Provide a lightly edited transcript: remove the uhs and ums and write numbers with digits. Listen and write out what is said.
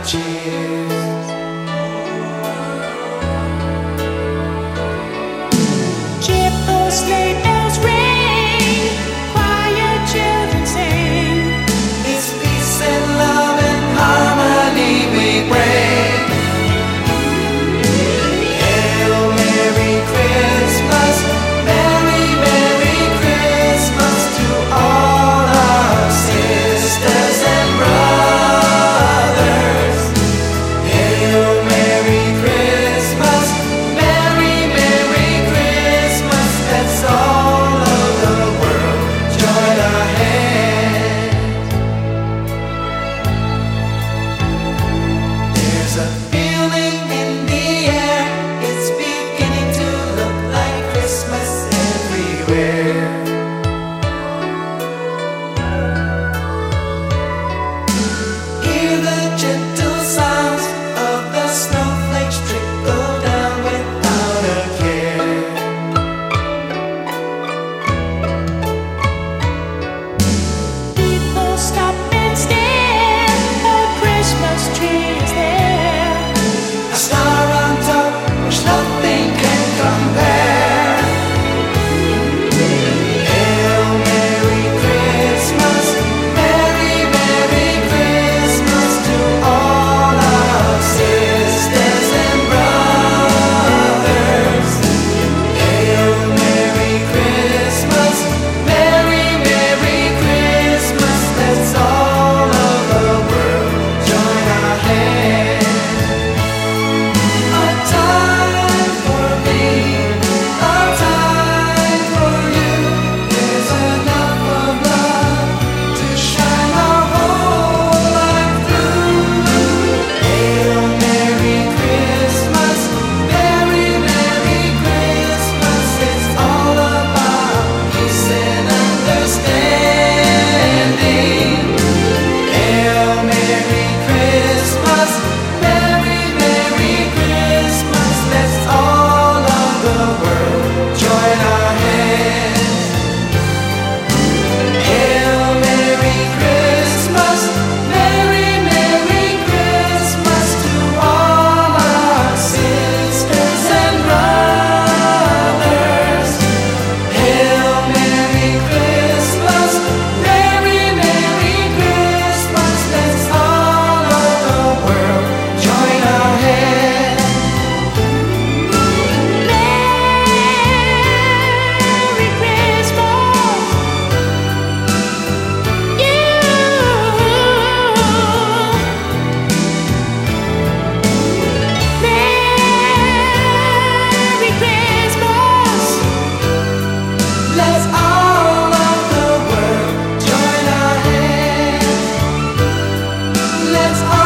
cheers. Cheerful sleigh bells ring, choir children sing. It's peace and love and harmony we bring. Hail Merry Christmas, Merry Merry Christmas to all our sisters and brothers. Hail Merry Christmas, Merry Merry Christmas. Let's all of the world join our hands. There's a feeling in the air, it's beginning to look like Christmas everywhere. Hear the gentle sounds of the snowflakes trickle down without a care. People stop and stare, the Christmas tree is there. A star on top which nothing can compare. Hail Merry Christmas, Merry Merry Christmas to all our sisters and brothers. Hail Merry Christmas, Merry Merry Christmas. Let's all of the world join our hands. A time for me, a time for you. There's enough of love to shine our whole life through. Hail Merry Christmas, Merry Merry Christmas. It's all about peace and understanding. Hail Merry Christmas, Merry Merry Christmas. Let's all of the world join our hands. Hail Merry Christmas, Merry Merry Christmas to all our sisters and brothers. Hail Merry Christmas, Merry Merry Christmas. Let's all of the world join our hands. Merry Christmas, you. Merry Christmas. Let's all of the world join our hands. Let's all